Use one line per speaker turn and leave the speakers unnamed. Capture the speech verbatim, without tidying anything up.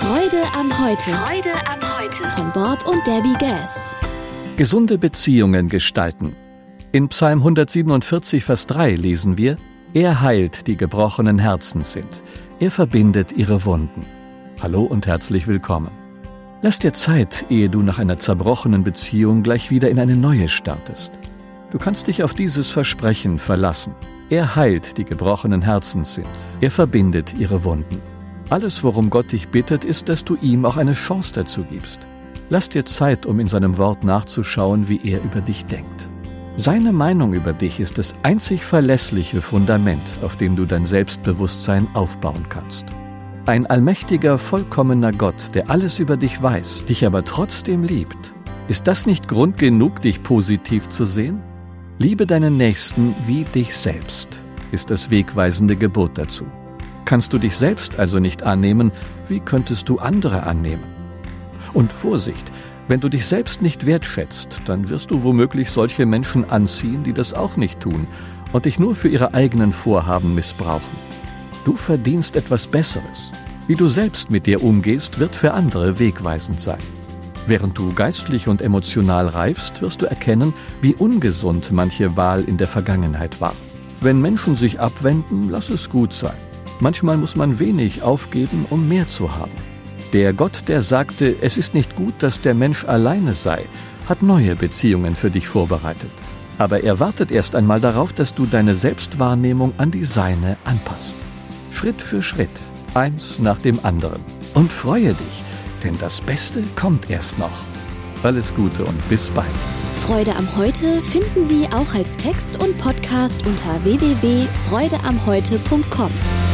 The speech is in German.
Freude am Heute.
Freude am Heute.
Von Bob und Debbie Gass.
Gesunde Beziehungen gestalten. In Psalm hundertsiebenundvierzig, Vers drei lesen wir: Er heilt, die gebrochenen Herzens sind. Er verbindet ihre Wunden. Hallo und herzlich willkommen. Lass dir Zeit, ehe du nach einer zerbrochenen Beziehung gleich wieder in eine neue startest. Du kannst dich auf dieses Versprechen verlassen. Er heilt, die gebrochenen Herzens sind. Er verbindet ihre Wunden. Alles, worum Gott dich bittet, ist, dass du ihm auch eine Chance dazu gibst. Lass dir Zeit, um in seinem Wort nachzuschauen, wie er über dich denkt. Seine Meinung über dich ist das einzig verlässliche Fundament, auf dem du dein Selbstbewusstsein aufbauen kannst. Ein allmächtiger, vollkommener Gott, der alles über dich weiß, dich aber trotzdem liebt. Ist das nicht Grund genug, dich positiv zu sehen? Liebe deinen Nächsten wie dich selbst, ist das wegweisende Gebot dazu. Kannst du dich selbst also nicht annehmen, wie könntest du andere annehmen? Und Vorsicht, wenn du dich selbst nicht wertschätzt, dann wirst du womöglich solche Menschen anziehen, die das auch nicht tun und dich nur für ihre eigenen Vorhaben missbrauchen. Du verdienst etwas Besseres. Wie du selbst mit dir umgehst, wird für andere wegweisend sein. Während du geistlich und emotional reifst, wirst du erkennen, wie ungesund manche Wahl in der Vergangenheit war. Wenn Menschen sich abwenden, lass es gut sein. Manchmal muss man wenig aufgeben, um mehr zu haben. Der Gott, der sagte, es ist nicht gut, dass der Mensch alleine sei, hat neue Beziehungen für dich vorbereitet. Aber er wartet erst einmal darauf, dass du deine Selbstwahrnehmung an die seine anpasst. Schritt für Schritt, eins nach dem anderen. Und freue dich, denn das Beste kommt erst noch. Alles Gute und bis bald.
Freude am Heute finden Sie auch als Text und Podcast unter w w w punkt freude am heute punkt com.